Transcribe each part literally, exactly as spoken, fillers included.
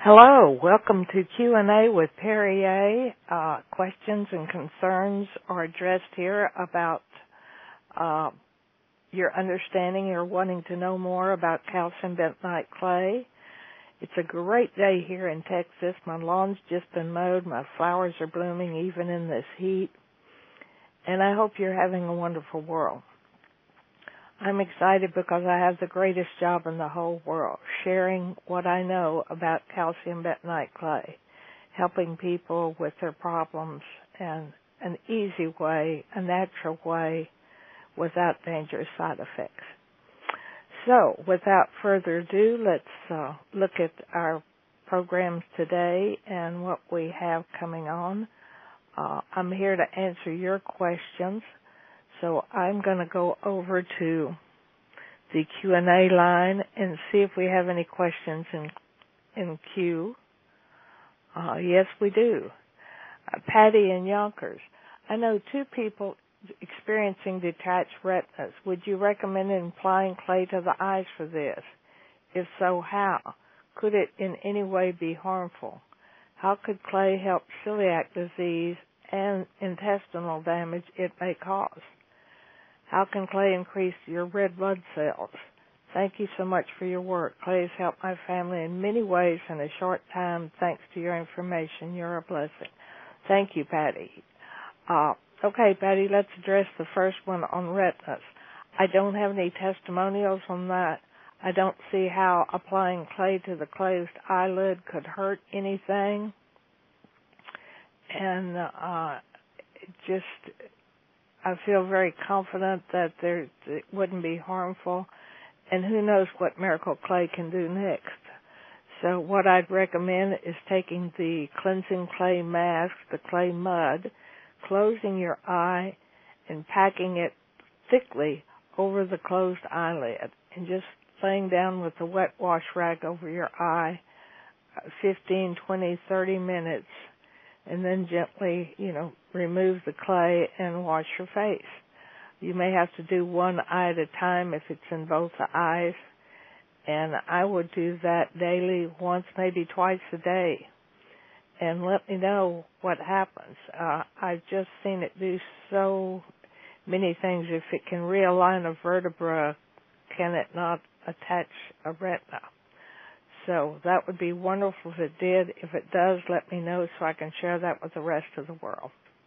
Hello, welcome to Q and A with Perry A. Uh, questions and concerns are addressed here about uh, your understanding or wanting to know more about calcium bentonite clay. It's a great day here in Texas. My lawn's just been mowed. My flowers are blooming even in this heat. And I hope you're having a wonderful world. I'm excited because I have the greatest job in the whole world, sharing what I know about calcium bentonite clay, helping people with their problems in an easy way, a natural way, without dangerous side effects. So, without further ado, let's uh, look at our programs today and what we have coming on. Uh, I'm here to answer your questions. So I'm going to go over to the Q and A line and see if we have any questions in in queue. Uh, yes, we do. Uh, Patty in Yonkers. I know two people experiencing detached retinas. Would you recommend applying clay to the eyes for this? If so, how? Could it in any way be harmful? How could clay help celiac disease and intestinal damage it may cause? How can clay increase your red blood cells? Thank you so much for your work. Clay has helped my family in many ways in a short time. Thanks to your information. You're a blessing. Thank you, Patty. Uh, okay, Patty, let's address the first one on retinas. I don't have any testimonials on that. I don't see how applying clay to the closed eyelid could hurt anything. And uh, just... I feel very confident that there, it wouldn't be harmful, and who knows what Miracle Clay can do next. So what I'd recommend is taking the cleansing clay mask, the clay mud, closing your eye, and packing it thickly over the closed eyelid, and just laying down with a wet wash rag over your eye, fifteen, twenty, thirty minutes, and then gently, you know, remove the clay and wash your face. You may have to do one eye at a time if it's in both the eyes, and I would do that daily, once, maybe twice a day, and let me know what happens. Uh, I've just seen it do so many things. If it can realign a vertebra, can it not attach a retina? So that would be wonderful if it did. If it does, let me know so I can share that with the rest of the world.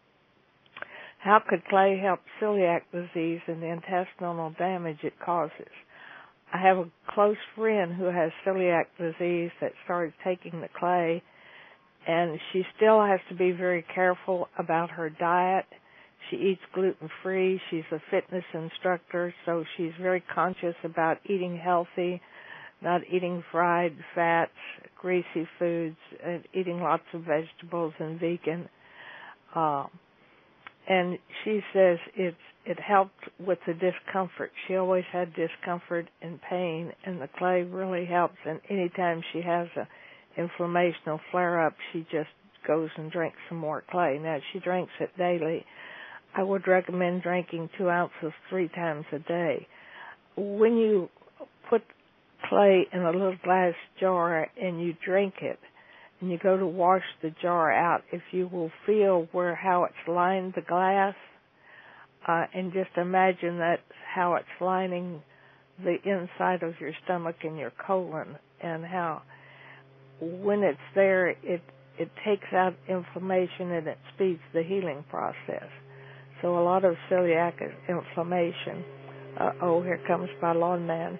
How could clay help celiac disease and the intestinal damage it causes? I have a close friend who has celiac disease that started taking the clay, and she still has to be very careful about her diet. She eats gluten-free. She's a fitness instructor, so she's very conscious about eating healthy, not eating fried fats, greasy foods, and eating lots of vegetables and vegan. Uh, and she says it's, it helped with the discomfort. She always had discomfort and pain, and the clay really helps. And anytime she has an inflammation or flare-up, she just goes and drinks some more clay. Now, she drinks it daily. I would recommend drinking two ounces three times a day. When you put clay in a little glass jar and you drink it and you go to wash the jar out, if you will feel where how it's lined the glass, uh, and just imagine that's how it's lining the inside of your stomach and your colon, and how when it's there it it takes out inflammation and it speeds the healing process. So a lot of celiac inflammation. Uh, oh, here comes my lawn man.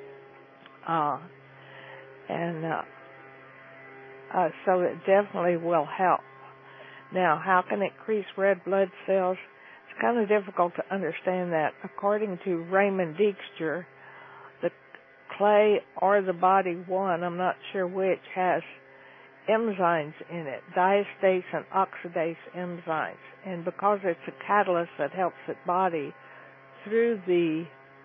Uh, and uh, uh, so it definitely will help. Now, how can it increase red blood cells? It's kind of difficult to understand that. According to Raymond Dijkstra, the clay or the body one, I'm not sure which, has enzymes in it, diastase and oxidase enzymes. And because it's a catalyst that helps the body through the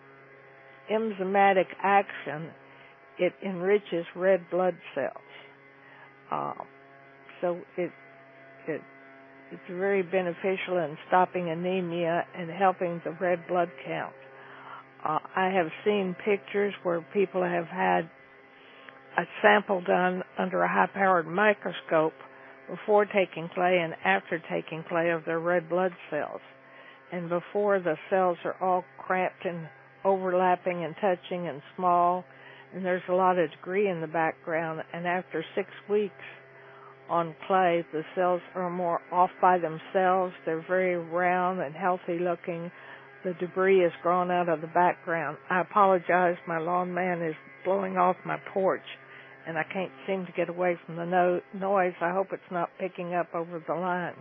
enzymatic action, it enriches red blood cells. Uh, so it, it it's very beneficial in stopping anemia and helping the red blood count. Uh, I have seen pictures where people have had a sample done under a high-powered microscope before taking clay and after taking clay of their red blood cells. And before, the cells are all cramped and overlapping and touching and small, and there's a lot of debris in the background. And after six weeks on clay, the cells are more off by themselves. They're very round and healthy looking. The debris is grown out of the background. I apologize, my lawn man is blowing off my porch, and I can't seem to get away from the no- noise. I hope it's not picking up over the line.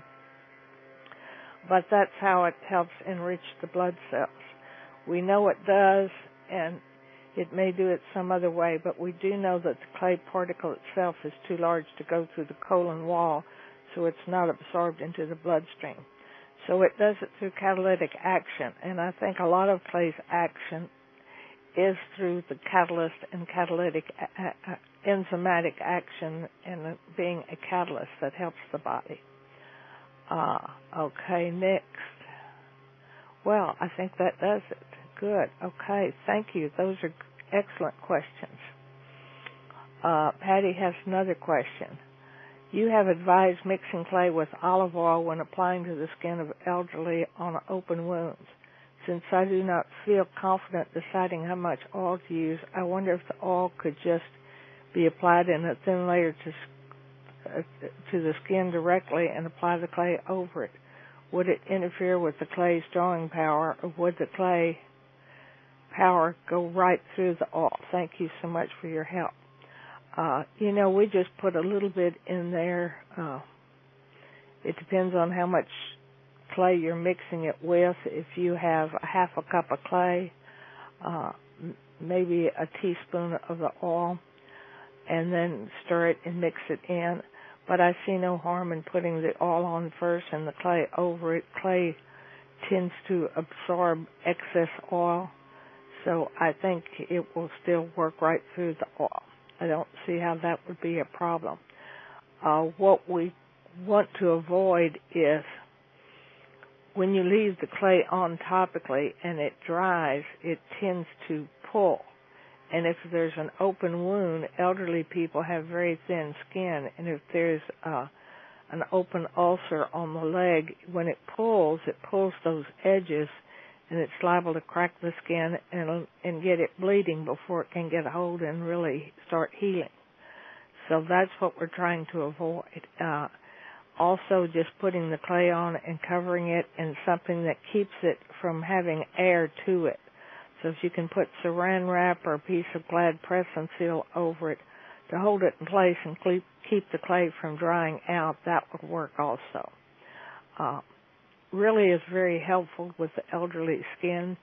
But that's how it helps enrich the blood cells. We know it does, and it may do it some other way, but we do know that the clay particle itself is too large to go through the colon wall, so it's not absorbed into the bloodstream. So it does it through catalytic action, and I think a lot of clay's action is through the catalyst and catalytic uh, uh, enzymatic action and being a catalyst that helps the body. Uh, okay, next. Well, I think that does it. Good. Okay, thank you. Those are excellent questions. Uh, Patty has another question. You have advised mixing clay with olive oil when applying to the skin of elderly on open wounds. Since I do not feel confident deciding how much oil to use, I wonder if the oil could just be applied in a thin layer to, uh, to the skin directly and apply the clay over it. Would it interfere with the clay's drawing power, or would the clay power go right through the oil? Thank you so much for your help. Uh, you know, we just put a little bit in there. Uh, it depends on how much clay you're mixing it with. If you have a half a cup of clay, uh, maybe a teaspoon of the oil, and then stir it and mix it in. But I see no harm in putting the oil on first and the clay over it. Clay tends to absorb excess oil, so I think it will still work right through the oil. I don't see how that would be a problem. Uh, what we want to avoid is when you leave the clay on topically and it dries, it tends to pull. And if there's an open wound, elderly people have very thin skin, and if there's uh, an open ulcer on the leg, when it pulls, it pulls those edges, and it's liable to crack the skin and and get it bleeding before it can get a hold and really start healing. So that's what we're trying to avoid. Uh, also, just putting the clay on and covering it in something that keeps it from having air to it. So if you can put saran wrap or a piece of Glad press and seal over it to hold it in place and keep the clay from drying out, that would work also. Uh, really is very helpful with the elderly skin.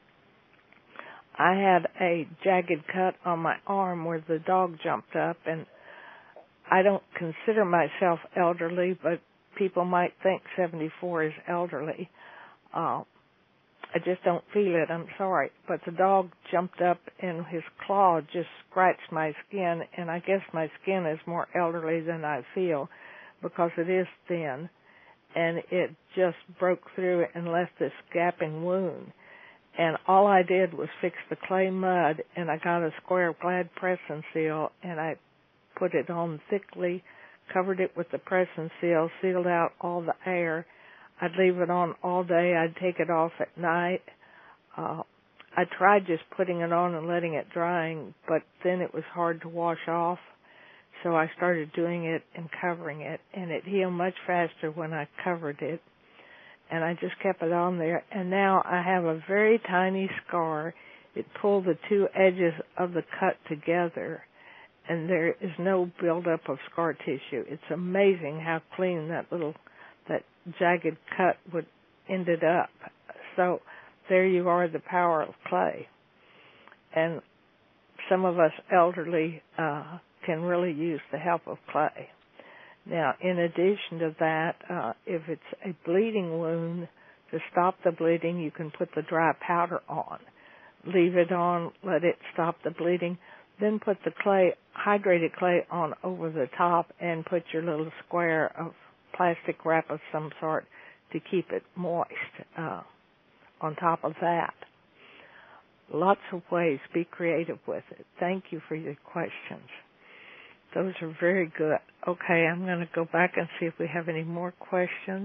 I had a jagged cut on my arm where the dog jumped up, and I don't consider myself elderly, but people might think seventy-four is elderly. Uh, I just don't feel it, I'm sorry. But the dog jumped up and his claw just scratched my skin, and I guess my skin is more elderly than I feel because it is thin, and it just broke through it and left this gaping wound. And all I did was fix the clay mud, and I got a square of Glad press and seal, and I put it on thickly, covered it with the press and seal, sealed out all the air. I'd leave it on all day. I'd take it off at night. Uh, I tried just putting it on and letting it drying, but then it was hard to wash off. So I started doing it and covering it, and it healed much faster when I covered it. And I just kept it on there. And now I have a very tiny scar. It pulled the two edges of the cut together, and there is no buildup of scar tissue. It's amazing how clean that little that jagged cut would ended up. So there you are, the power of clay. And some of us elderly uh, can really use the help of clay. Now, in addition to that, uh, if it's a bleeding wound, to stop the bleeding, you can put the dry powder on. Leave it on, let it stop the bleeding, then put the clay, hydrated clay on over the top and put your little square of plastic wrap of some sort to keep it moist uh, on top of that. Lots of ways. Be creative with it. Thank you for your questions. Those are very good. Okay, I'm going to go back and see if we have any more questions.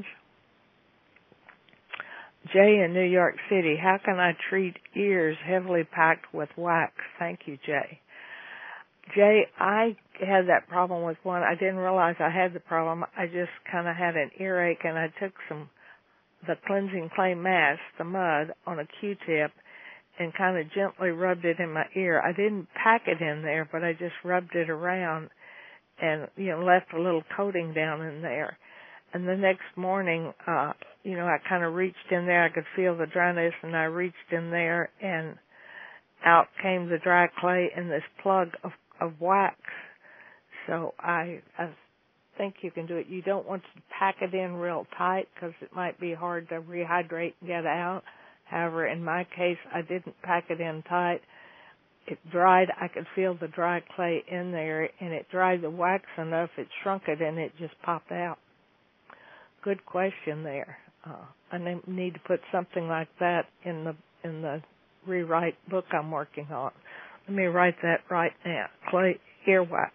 Jay in New York City, how can I treat ears heavily packed with wax? Thank you, Jay. Jay, I had that problem with one. I didn't realize I had the problem. I just kind of had an earache, and I took some the cleansing clay mask, the mud, on a Q-tip and kind of gently rubbed it in my ear. I didn't pack it in there, but I just rubbed it around and, you know, left a little coating down in there. And the next morning, uh, you know, I kind of reached in there. I could feel the dryness, and I reached in there, and out came the dry clay and this plug of, of wax. So I, I think you can do it. You don't want to pack it in real tight because it might be hard to rehydrate and get out. However, in my case, I didn't pack it in tight. It dried. I could feel the dry clay in there, and it dried the wax enough. It shrunk it, and it just popped out. Good question there. Uh, I need to put something like that in the in the rewrite book I'm working on. Let me write that right now. Clay earwax.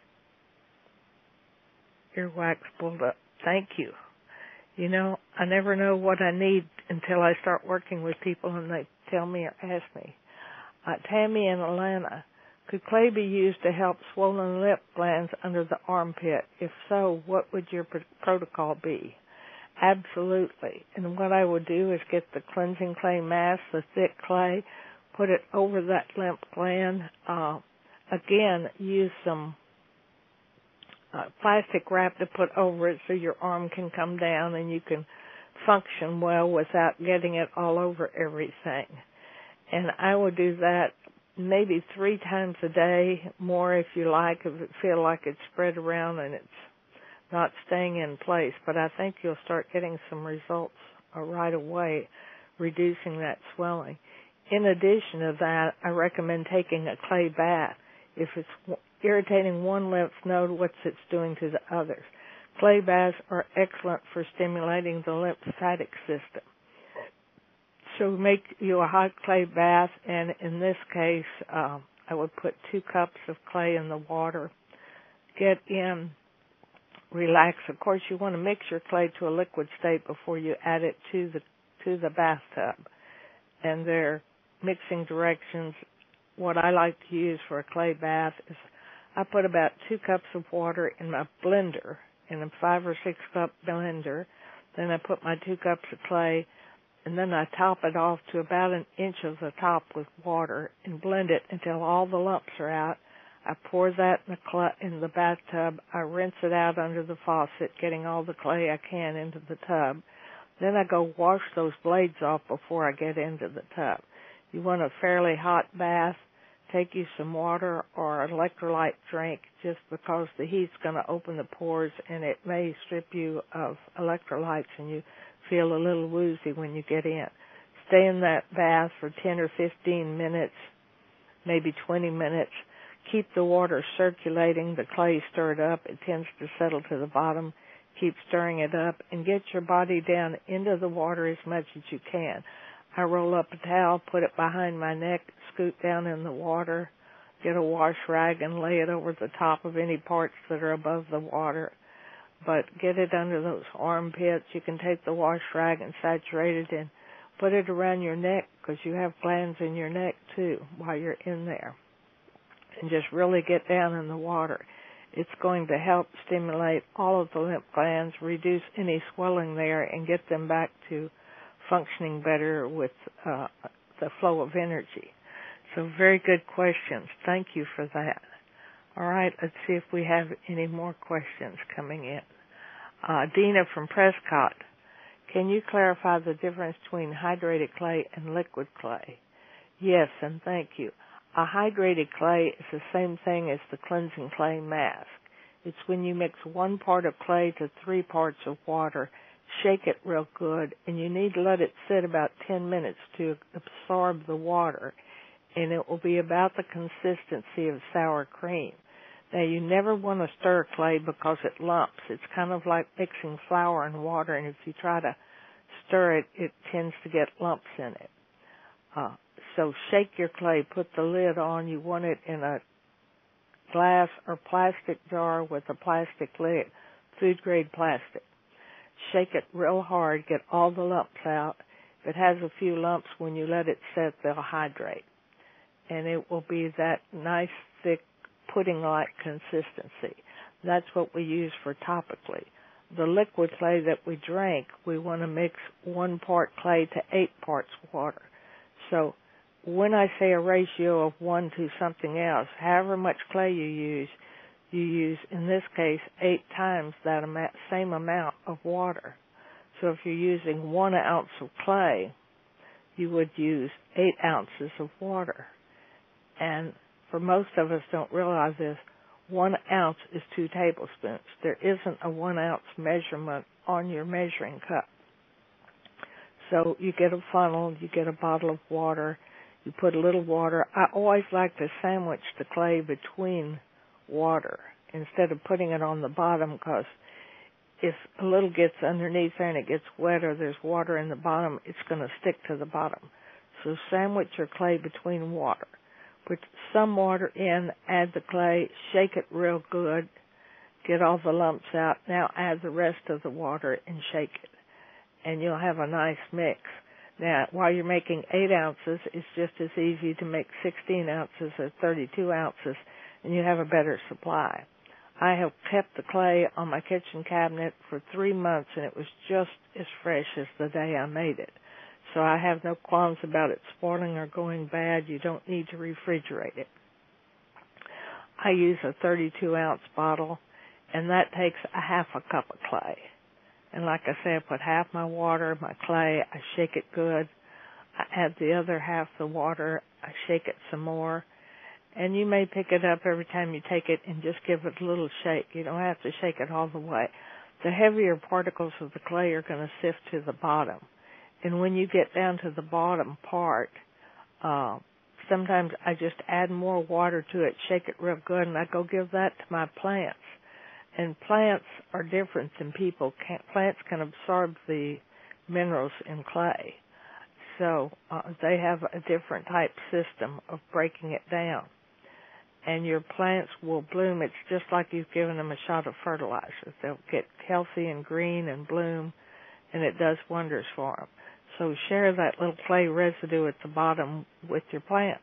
Earwax pulled up. Thank you. You know, I never know what I need until I start working with people and they tell me or ask me. Uh, Tammy in Atlanta, could clay be used to help swollen lip glands under the armpit? If so, what would your pr- protocol be? Absolutely. And what I would do is get the cleansing clay mask, the thick clay, put it over that lymph gland. Uh, again, use some uh, plastic wrap to put over it so your arm can come down and you can function well without getting it all over everything. And I would do that maybe three times a day, more if you like, if it feel like it's spread around and it's not staying in place. But I think you'll start getting some results uh, right away, reducing that swelling. In addition to that, I recommend taking a clay bath. If it's w- irritating one lymph node, what's it doing to the others? Clay baths are excellent for stimulating the lymphatic system. So make you a hot clay bath, and in this case, uh, I would put two cups of clay in the water. Get in, relax. Of course, you want to mix your clay to a liquid state before you add it to the to the bathtub. And their mixing directions, what I like to use for a clay bath is I put about two cups of water in my blender, in a five or six cup blender. Then I put my two cups of clay, and then I top it off to about an inch of the top with water and blend it until all the lumps are out. I pour that in the, cl- in the bathtub. I rinse it out under the faucet, getting all the clay I can into the tub. Then I go wash those blades off before I get into the tub. You want a fairly hot bath. Take you some water or an electrolyte drink just because the heat's going to open the pores and it may strip you of electrolytes and you feel a little woozy when you get in. Stay in that bath for ten or fifteen minutes, maybe twenty minutes. Keep the water circulating, the clay stirred up. It tends to settle to the bottom. Keep stirring it up and get your body down into the water as much as you can. I roll up a towel, put it behind my neck, scoot down in the water, get a wash rag and lay it over the top of any parts that are above the water. But get it under those armpits. You can take the wash rag and saturate it and put it around your neck because you have glands in your neck too while you're in there. And just really get down in the water. It's going to help stimulate all of the lymph glands, reduce any swelling there, and get them back to functioning better with uh, the flow of energy. So very good questions. Thank you for that. All right, let's see if we have any more questions coming in. Uh, Dina from Prescott, can you clarify the difference between hydrated clay and liquid clay? Yes, and thank you. A hydrated clay is the same thing as the cleansing clay mask. It's when you mix one part of clay to three parts of water, shake it real good, and you need to let it sit about ten minutes to absorb the water, and it will be about the consistency of sour cream. Now, you never want to stir clay because it lumps. It's kind of like mixing flour and water, and if you try to stir it, it tends to get lumps in it. Uh, so shake your clay, put the lid on. You want it in a glass or plastic jar with a plastic lid, food grade plastic. Shake it real hard, get all the lumps out. If it has a few lumps, when you let it set, they'll hydrate. And it will be that nice, thick, pudding-like consistency. That's what we use for topically. The liquid clay that we drink, we want to mix one part clay to eight parts water. So when I say a ratio of one to something else, however much clay you use, you use, in this case, eight times that amount, same amount of water. So if you're using one ounce of clay, you would use eight ounces of water. And for most of us don't realize this, one ounce is two tablespoons. There isn't a one ounce measurement on your measuring cup. So you get a funnel, you get a bottle of water, you put a little water. I always like to sandwich the clay between water instead of putting it on the bottom, because if a little gets underneath there and it gets wet or there's water in the bottom, it's going to stick to the bottom. So sandwich your clay between water. Put some water in, add the clay, shake it real good, get all the lumps out. Now add the rest of the water and shake it, and you'll have a nice mix. Now, while you're making eight ounces, it's just as easy to make sixteen ounces or thirty-two ounces, and you have a better supply. I have kept the clay on my kitchen cabinet for three months, and it was just as fresh as the day I made it. So I have no qualms about it spoiling or going bad. You don't need to refrigerate it. I use a thirty-two ounce bottle, and that takes a half a cup of clay. And like I say, I put half my water, my clay, I shake it good. I add the other half the water, I shake it some more. And you may pick it up every time you take it and just give it a little shake. You don't have to shake it all the way. The heavier particles of the clay are going to sift to the bottom. And when you get down to the bottom part, uh, sometimes I just add more water to it, shake it real good, and I go give that to my plants. And plants are different than people. Can't, plants can absorb the minerals in clay. So uh, they have a different type system of breaking it down. And your plants will bloom. It's just like you've given them a shot of fertilizer. They'll get healthy and green and bloom, and it does wonders for them. So share that little clay residue at the bottom with your plants.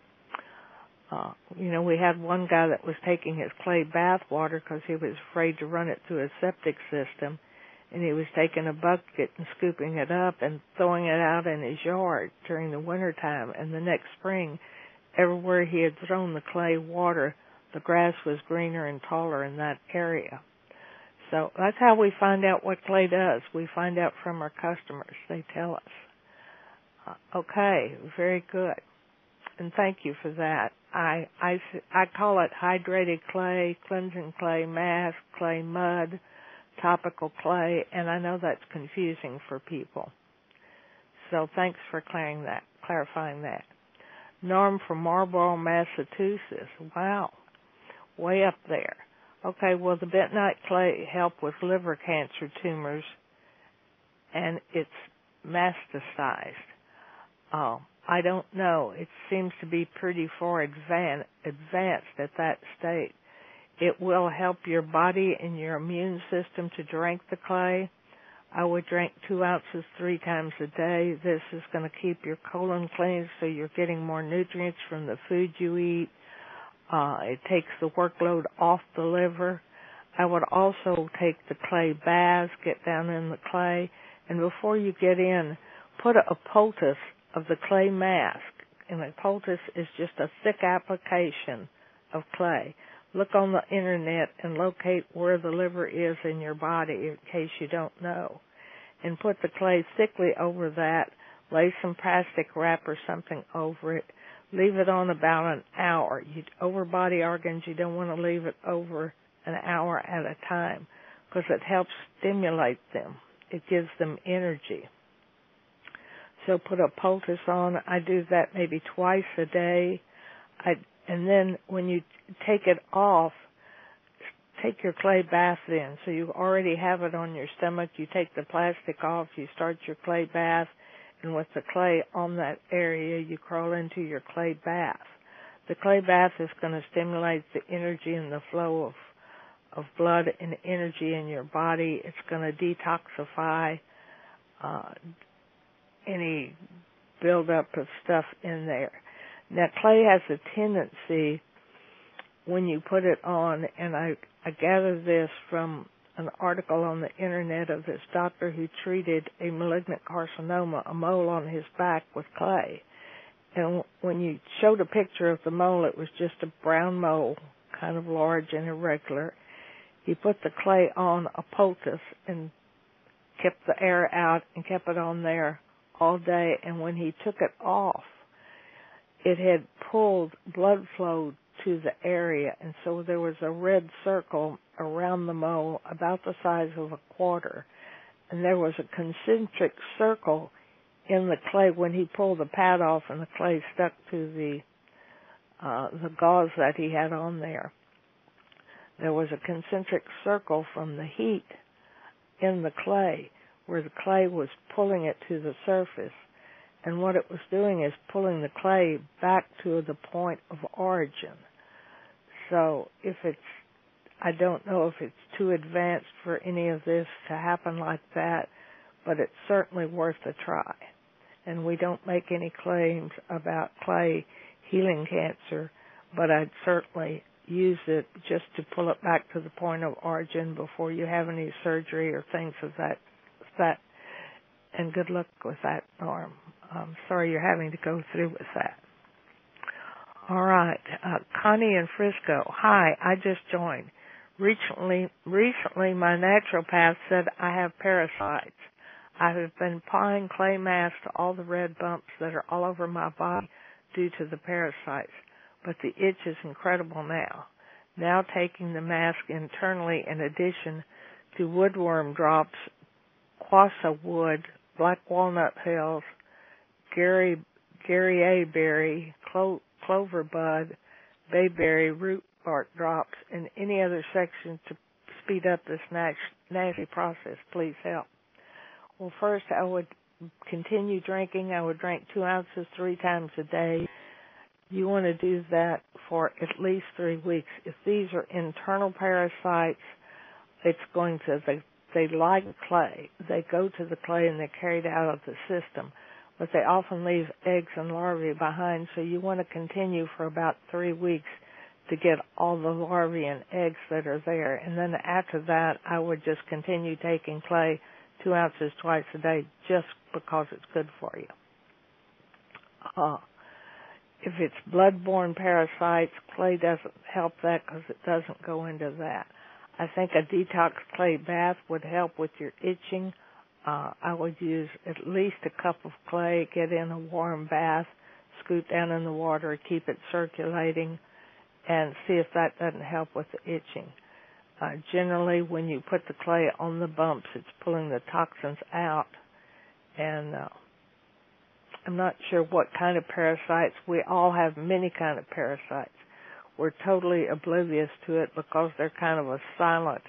Uh, you know, we had one guy that was taking his clay bath water because he was afraid to run it through a septic system, and he was taking a bucket and scooping it up and throwing it out in his yard during the winter time. And the next spring, everywhere he had thrown the clay water, the grass was greener and taller in that area. So that's how we find out what clay does. We find out from our customers. They tell us. Uh, okay, very good. And thank you for that. I, I, I call it hydrated clay, cleansing clay, mask, clay mud, topical clay, and I know that's confusing for people. So thanks for clarifying that. Clarifying that. Norm from Marlborough, Massachusetts. Wow, way up there. Okay, well, the bentonite clay help with liver cancer tumors, and it's metastasized. Oh, I don't know. It seems to be pretty far advan- advanced at that state. It will help your body and your immune system to drink the clay. I would drink two ounces three times a day. This is going to keep your colon clean so you're getting more nutrients from the food you eat. Uh, it takes the workload off the liver. I would also take the clay baths, get down in the clay, and before you get in, put a, a poultice of the clay mask. And a poultice is just a thick application of clay. Look on the internet and locate where the liver is in your body in case you don't know. And put the clay thickly over that. Lay some plastic wrap or something over it. Leave it on about an hour. You, over body organs, you don't want to leave it over an hour at a time because it helps stimulate them. It gives them energy. So put a poultice on. I do that maybe twice a day. I, and then when you take it off, take your clay bath in. So you already have it on your stomach. You take the plastic off. You start your clay bath. And with the clay on that area, you crawl into your clay bath. The clay bath is going to stimulate the energy and the flow of of blood and energy in your body. It's going to detoxify uh, any buildup of stuff in there. Now, clay has a tendency when you put it on, and I, I gather this from an article on the internet of this doctor who treated a malignant carcinoma, a mole on his back with clay. And when you showed a picture of the mole, it was just a brown mole, kind of large and irregular. He put the clay on a poultice and kept the air out and kept it on there all day. And when he took it off, it had pulled blood flow to the area. And so there was a red circle around the mole about the size of a quarter. And there was a concentric circle in the clay when he pulled the pad off and the clay stuck to the uh, the gauze that he had on there. There was a concentric circle from the heat in the clay where the clay was pulling it to the surface. And what it was doing is pulling the clay back to the point of origin. So if it's, I don't know if it's too advanced for any of this to happen like that, but it's certainly worth a try. And we don't make any claims about clay healing cancer, but I'd certainly use it just to pull it back to the point of origin before you have any surgery or things of that. that. And good luck with that, Norm. I'm sorry you're having to go through with that. All right. Uh, Connie in Frisco. Hi, I just joined. Recently, recently my naturopath said I have parasites. I have been applying clay mask to all the red bumps that are all over my body due to the parasites, but the itch is incredible now. Now taking the mask internally in addition to woodworm drops, quassa wood, black walnut pills, Gary, Gary A. berry, clo- clover bud, bayberry, root bark drops, and any other section to speed up this nasty process. Please help. Well, first I would continue drinking. I would drink two ounces three times a day. You want to do that for at least three weeks. If these are internal parasites, it's going to, they, they like clay. They go to the clay and they're carried out of the system. But they often leave eggs and larvae behind, so you want to continue for about three weeks to get all the larvae and eggs that are there. And then after that, I would just continue taking clay two ounces twice a day just because it's good for you. Uh, if it's blood-borne parasites, clay doesn't help that because it doesn't go into that. I think a detox clay bath would help with your itching. Uh, I would use at least a cup of clay, get in a warm bath, scoot down in the water, keep it circulating, and see if that doesn't help with the itching. Uh, generally, when you put the clay on the bumps, it's pulling the toxins out. And uh, I'm not sure what kind of parasites. We all have many kind of parasites. We're totally oblivious to it because they're kind of a silent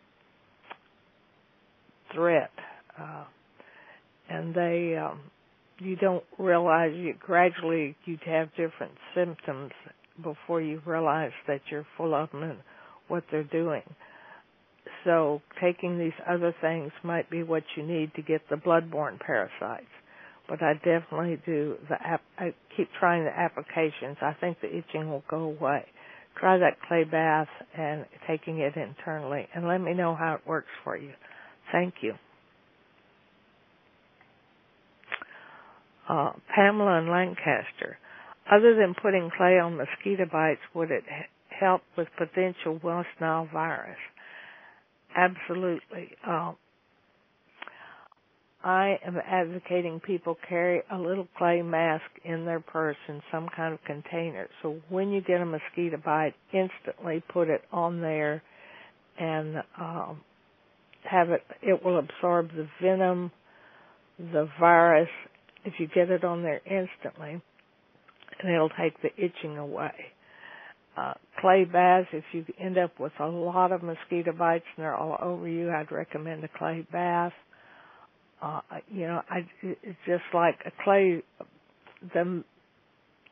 threat. Uh, and they, um, you don't realize, you gradually you'd have different symptoms before you realize that you're full of them and what they're doing. So taking these other things might be what you need to get the blood-borne parasites. But I definitely do the app, I keep trying the applications. I think the itching will go away. Try that clay bath and taking it internally, and let me know how it works for you. Thank you. Uh, Pamela in Lancaster. Other than putting clay on mosquito bites, would it help with potential West Nile virus? Absolutely. Uh, I am advocating people carry a little clay mask in their purse in some kind of container. So when you get a mosquito bite, instantly put it on there and um, have it. It will absorb the venom, the virus, if you get it on there instantly, and it'll take the itching away. Uh, clay baths, if you end up with a lot of mosquito bites and they're all over you, I'd recommend a clay bath. Uh, you know, I, it's just like a clay, the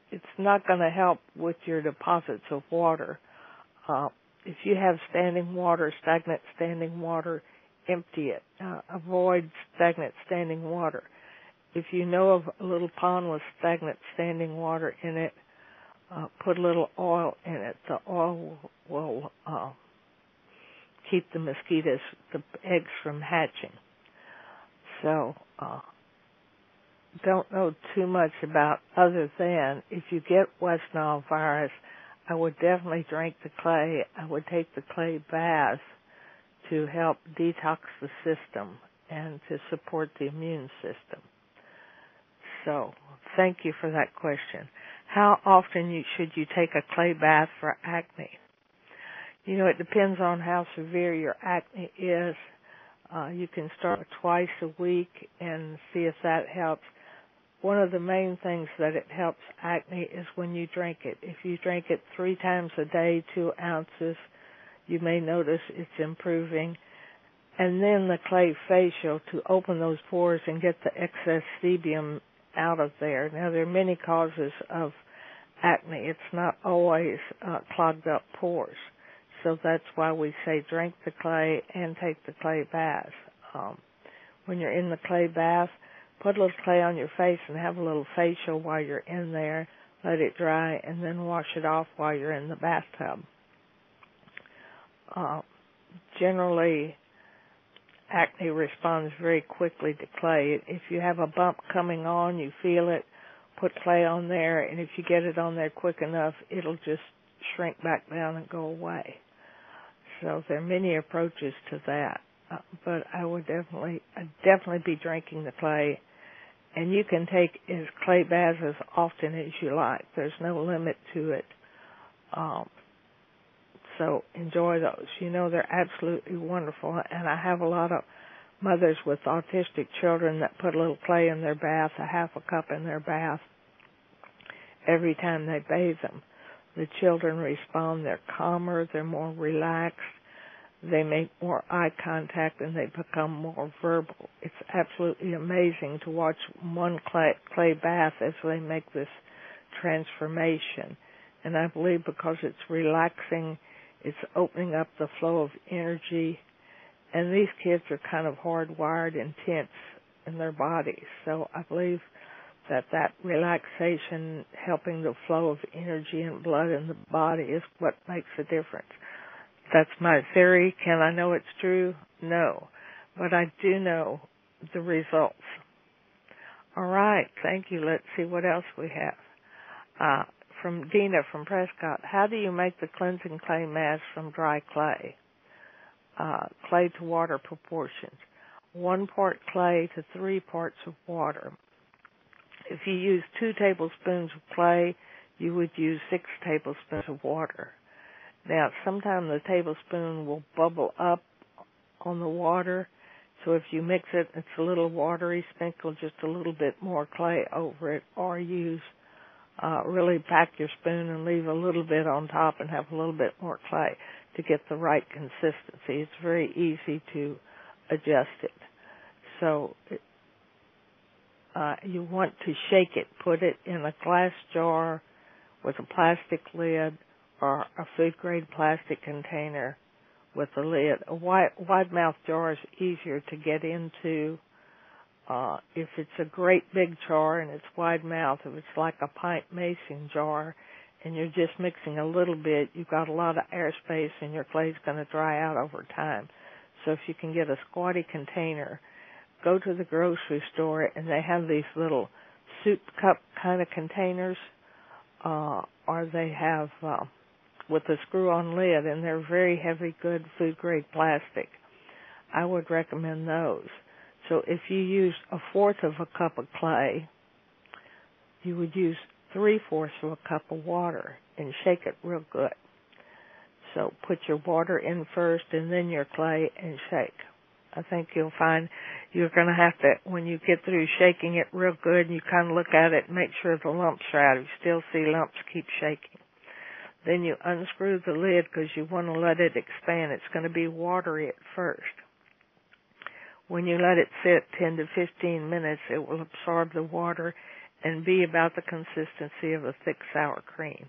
it's not going to help with your deposits of water. Uh, if you have standing water, stagnant standing water, empty it. Uh, avoid stagnant standing water. If you know of a little pond with stagnant standing water in it, uh, put a little oil in it. The oil will, will uh, keep the mosquitoes, the eggs from hatching. So, uh, don't know too much about other than if you get West Nile virus, I would definitely drink the clay. I would take the clay bath to help detox the system and to support the immune system. So, thank you for that question. How often you, should you take a clay bath for acne? You know, it depends on how severe your acne is. Uh, you can start twice a week and see if that helps. One of the main things that it helps acne is when you drink it. If you drink it three times a day, two ounces, you may notice it's improving. And then the clay facial to open those pores and get the excess sebum out of there. Now, there are many causes of acne. It's not always uh, clogged up pores. So that's why we say drink the clay and take the clay bath. Um, when you're in the clay bath, put a little clay on your face and have a little facial while you're in there. Let it dry and then wash it off while you're in the bathtub. Uh, generally, acne responds very quickly to clay. If you have a bump coming on, you feel it, put clay on there, and if you get it on there quick enough, it'll just shrink back down and go away. So there are many approaches to that, uh, but I would definitely, I'd definitely be drinking the clay. And you can take as clay baths as often as you like. There's no limit to it. Um, so enjoy those. You know, they're absolutely wonderful. And I have a lot of mothers with autistic children that put a little clay in their bath, a half a cup in their bath, every time they bathe them. The children respond. They're calmer. They're more relaxed. They make more eye contact and they become more verbal. It's absolutely amazing to watch one clay, clay bath as they make this transformation. And I believe because it's relaxing, it's opening up the flow of energy. And these kids are kind of hardwired and tense in their bodies. So I believe that that relaxation, helping the flow of energy and blood in the body is what makes a difference. That's my theory. Can I know it's true? No. But I do know the results. All right. Thank you. Let's see what else we have. Uh, from Dina from Prescott. How do you make the cleansing clay mask from dry clay? Uh, clay to water proportions. One part clay to three parts of water. If you use two tablespoons of clay, you would use six tablespoons of water. Now, sometimes the tablespoon will bubble up on the water, so if you mix it, it's a little watery, sprinkle just a little bit more clay over it, or use, uh, really pack your spoon and leave a little bit on top and have a little bit more clay to get the right consistency. It's very easy to adjust it. So, uh, you want to shake it, put it in a glass jar with a plastic lid, or a food-grade plastic container with a lid. A wide, wide-mouth jar is easier to get into. Uh, if it's a great big jar and it's wide-mouth, if it's like a pint mason jar and you're just mixing a little bit, you've got a lot of airspace and your clay's going to dry out over time. So if you can get a squatty container, go to the grocery store and they have these little soup cup kind of containers, uh, or they have uh, with a screw-on lid, and they're very heavy, good food-grade plastic. I would recommend those. So if you use a fourth of a cup of clay, you would use three-fourths of a cup of water and shake it real good. So put your water in first and then your clay and shake. I think you'll find you're going to have to, when you get through shaking it real good, you kind of look at it and make sure the lumps are out. If you still see lumps, keep shaking. Then you unscrew the lid because you want to let it expand. It's going to be watery at first. When you let it sit ten to fifteen minutes, it will absorb the water and be about the consistency of a thick sour cream.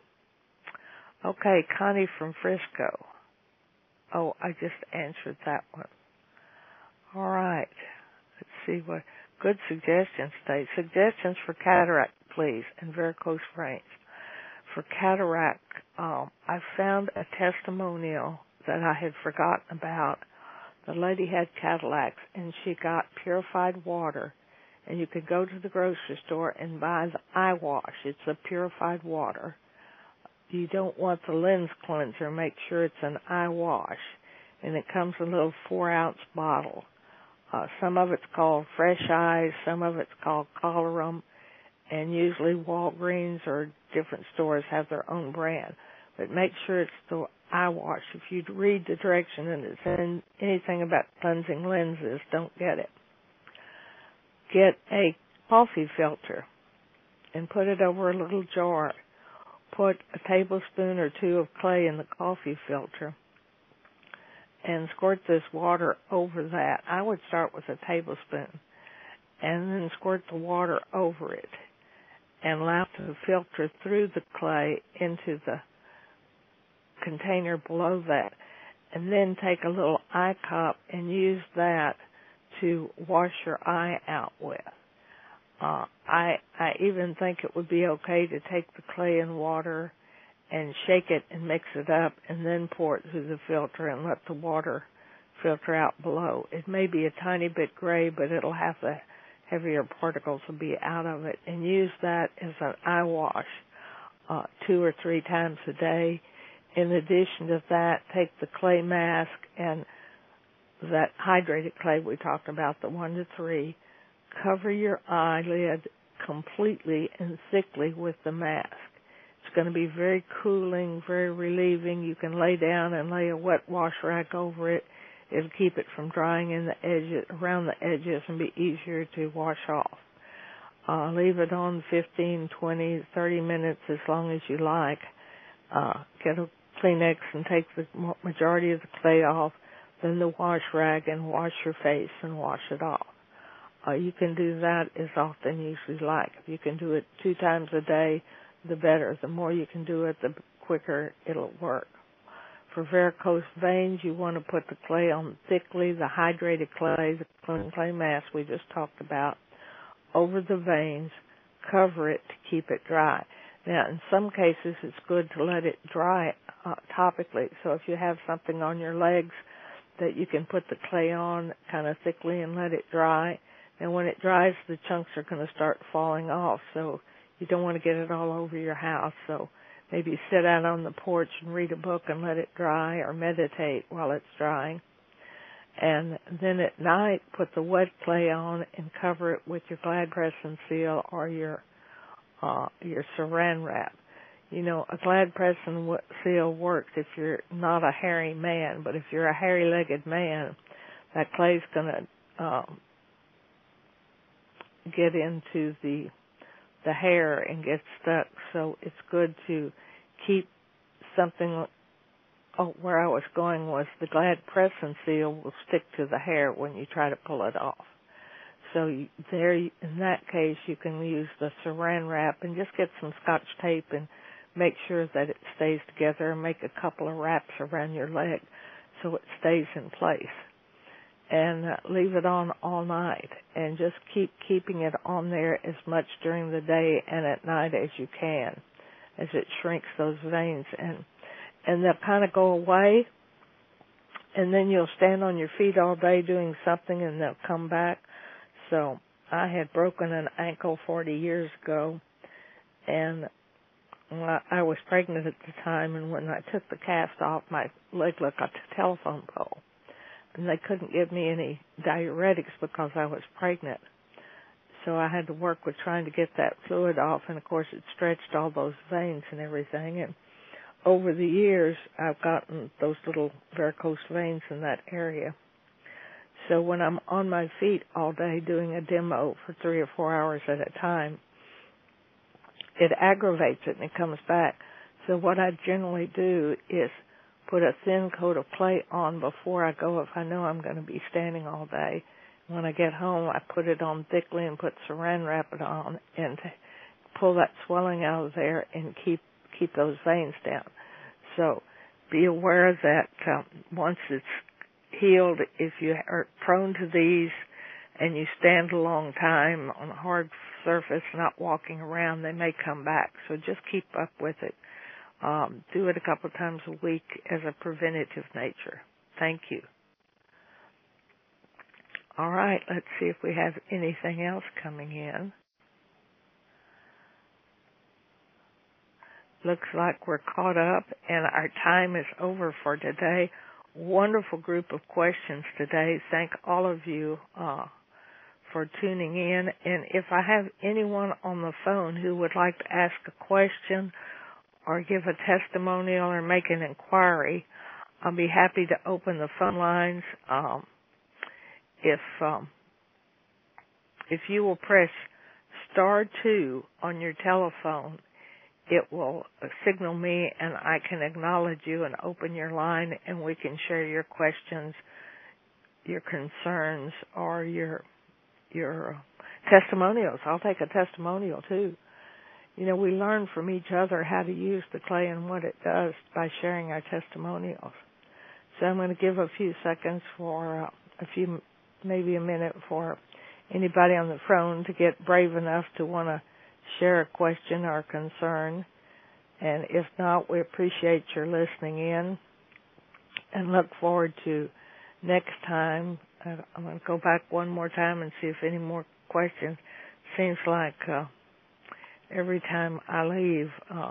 Okay, Connie from Frisco. Oh, I just answered that one. All right. Let's see what good suggestions today. Suggestions for cataract, please, and varicose veins. For cataract, um, I found a testimonial that I had forgotten about. The lady had cataracts, and she got purified water, and you could go to the grocery store and buy the eye wash. It's a purified water. You don't want the lens cleanser. Make sure it's an eye wash, and it comes in a little four-ounce bottle. Uh, some of it's called Fresh Eyes, some of it's called Colorum, and usually Walgreens or different stores have their own brand. But make sure it's the eye wash. If you read the direction and it says anything about cleansing lenses, don't get it. Get a coffee filter and put it over a little jar. Put a tablespoon or two of clay in the coffee filter and squirt this water over that. I would start with a tablespoon and then squirt the water over it and allow it to filter through the clay into the container below that. And then take a little eye cup and use that to wash your eye out with. Uh, I I even think it would be okay to take the clay and water and shake it and mix it up and then pour it through the filter and let the water filter out below. It may be a tiny bit gray, but it'll have the heavier particles will be out of it. And use that as an eye wash uh, two or three times a day. In addition to that, take the clay mask and that hydrated clay we talked about, the one to three, cover your eyelid completely and thickly with the mask. It's going to be very cooling, very relieving. You can lay down and lay a wet wash rag over it. It'll keep it from drying in the edges, around the edges, and be easier to wash off. Uh, leave it on fifteen, twenty, thirty minutes, as long as you like. Uh, get a Kleenex and take the majority of the clay off, then the wash rag, and wash your face and wash it off. Uh, you can do that as often as you like. If you can do it two times a day, the better. The more you can do it, the quicker it'll work. For varicose veins, you want to put the clay on thickly, the hydrated clay, the clean clay mask we just talked about, over the veins, cover it to keep it dry. Now, in some cases, it's good to let it dry uh, topically. So if you have something on your legs that you can put the clay on kind of thickly and let it dry, and when it dries, the chunks are going to start falling off. So you don't want to get it all over your house. So maybe sit out on the porch and read a book and let it dry, or meditate while it's drying. And then at night, put the wet clay on and cover it with your Glad Press and Seal or your uh, your Saran wrap. You know, a Glad Press and Seal works if you're not a hairy man, but if you're a hairy-legged man, that clay's going to um, get into the the hair and get stuck. So it's good to keep something. Oh, where I was going was the Glad Press and Seal will stick to the hair when you try to pull it off. So you, there, in that case, you can use the Saran wrap and just get some Scotch tape and make sure that it stays together, and make a couple of wraps around your leg so it stays in place. And uh, leave it on all night, and just keep keeping it on there as much during the day and at night as you can, as it shrinks those veins. And and they'll kind of go away, and then you'll stand on your feet all day doing something, and they'll come back. So I had broken an ankle forty years ago, and I was pregnant at the time, and when I took the cast off, my leg looked like a telephone pole. And they couldn't give me any diuretics because I was pregnant. So I had to work with trying to get that fluid off, and of course it stretched all those veins and everything. And over the years, I've gotten those little varicose veins in that area. So when I'm on my feet all day doing a demo for three or four hours at a time, it aggravates it and it comes back. So what I generally do is put a thin coat of clay on before I go if I know I'm going to be standing all day. When I get home, I put it on thickly and put Saran wrap it on and pull that swelling out of there and keep keep those veins down. So be aware that um, once it's healed, if you are prone to these and you stand a long time on a hard surface, not walking around, they may come back. So just keep up with it. Um, do it a couple times a week as a preventative nature. Thank you. All right, let's see if we have anything else coming in. Looks like we're caught up and our time is over for today. Wonderful group of questions today. Thank all of you uh, for tuning in. And if I have anyone on the phone who would like to ask a question or give a testimonial or make an inquiry, I'll be happy to open the phone lines. Um, if um, if you will press star two on your telephone, it will signal me and I can acknowledge you and open your line and we can share your questions, your concerns, or your your testimonials. I'll take a testimonial too. You know, we learn from each other how to use the clay and what it does by sharing our testimonials. So I'm going to give a few seconds for uh, a few, maybe a minute for anybody on the phone to get brave enough to want to share a question or a concern. And if not, we appreciate your listening in and look forward to next time. I'm going to go back one more time and see if any more questions. Seems like uh, every time I leave uh,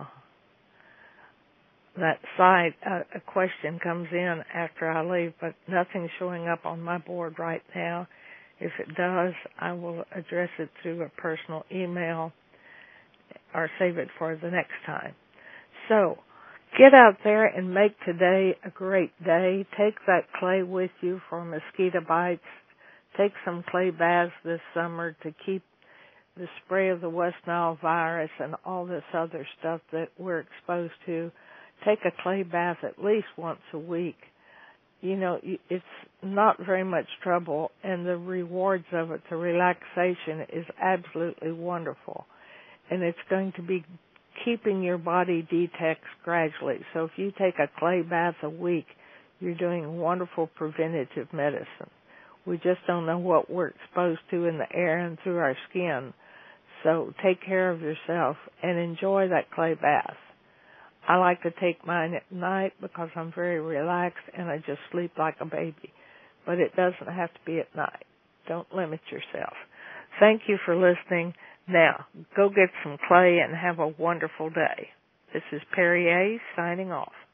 that site, uh, a question comes in after I leave, but nothing's showing up on my board right now. If it does, I will address it through a personal email or save it for the next time. So, get out there and make today a great day. Take that clay with you for mosquito bites. Take some clay baths this summer to keep the spray of the West Nile virus and all this other stuff that we're exposed to. Take a clay bath at least once a week. You know, it's not very much trouble, and the rewards of it, the relaxation, is absolutely wonderful. And it's going to be keeping your body detox gradually. So if you take a clay bath a week, you're doing wonderful preventative medicine. We just don't know what we're exposed to in the air and through our skin. So take care of yourself and enjoy that clay bath. I like to take mine at night because I'm very relaxed and I just sleep like a baby. But it doesn't have to be at night. Don't limit yourself. Thank you for listening. Now, go get some clay and have a wonderful day. This is Perry A. signing off.